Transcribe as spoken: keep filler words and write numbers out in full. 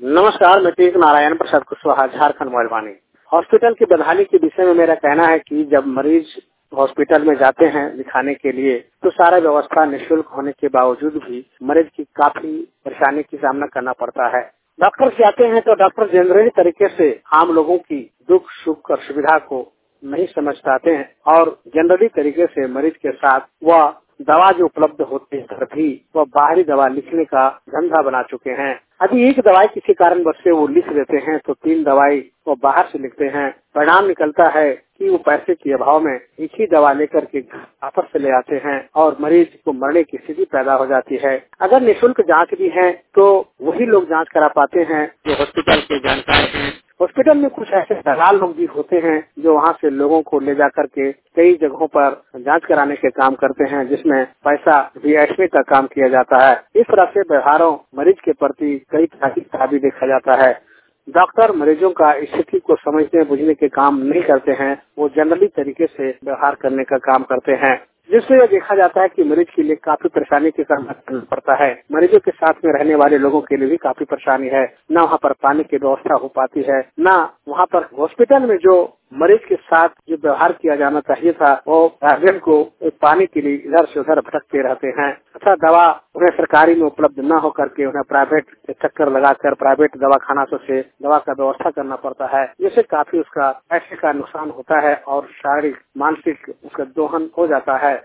नमस्कार, मैं Tej Narayan Prasad Kushwaha, Jharkhand mobile. Hospital की बदहाली के विषय में मेरा कहना है कि जब मरीज हॉस्पिटल में जाते हैं दिखाने के लिए तो सारा व्यवस्था निःशुल्क होने के बावजूद भी मरीज की काफी परेशानी की सामना करना पड़ता है। डॉक्टर से आते हैं तो डॉक्टर जनरली तरीके से आम लोगों की दुख सुख और सुविधा को नहीं समझ पाते हैं और जनरली तरीके से मरीज के साथ वह दवा जो उपलब्ध होती है भी वह बाहरी दवा लिखने का धंधा बना चुके हैं। अभी एक दवाई किसी कारणवश से वो लिख देते हैं तो तीन दवाई वो बाहर से लिखते हैं। परिणाम निकलता है कि वो पैसे के अभाव में एक ही दवा लेकर के वापस से ले आते हैं और मरीज को मरने की स्थिति पैदा हो जाती है। अगर निःशुल्क जांच भी है तो वही लोग जांच करा पाते हैं जो हॉस्पिटल के जानकार हैं। हॉस्पिटल में कुछ ऐसे दलाल लोग भी होते हैं जो वहाँ से लोगों को ले जाकर के कई जगहों पर जांच कराने के काम करते हैं, जिसमें पैसा वीआईपी का काम किया जाता है। इस तरह से व्यवहारों मरीज के प्रति कई तरह का भी देखा जाता है। डॉक्टर मरीजों का स्थिति को समझने बुझने के काम नहीं करते हैं, वो जनरली तरीके से व्यवहार करने का काम करते हैं, जिससे यह देखा जाता है कि मरीज के लिए काफी परेशानी के सामना करना पड़ता है। मरीजों के साथ में रहने वाले लोगों के लिए भी काफी परेशानी है। न वहाँ पर पानी की व्यवस्था हो पाती है, न वहाँ पर हॉस्पिटल में जो मरीज के साथ जो व्यवहार किया जाना चाहिए था वो गार्जियन को पाने के लिए इधर से उधर भटकते रहते हैं तथा दवा उन्हें सरकारी में उपलब्ध न होकर के उन्हें प्राइवेट चक्कर लगाकर प्राइवेट दवाखाना से दवा का व्यवस्था करना पड़ता है, जिससे काफी उसका पैसे का नुकसान होता है और शारीरिक मानसिक उसका दोहन हो जाता है।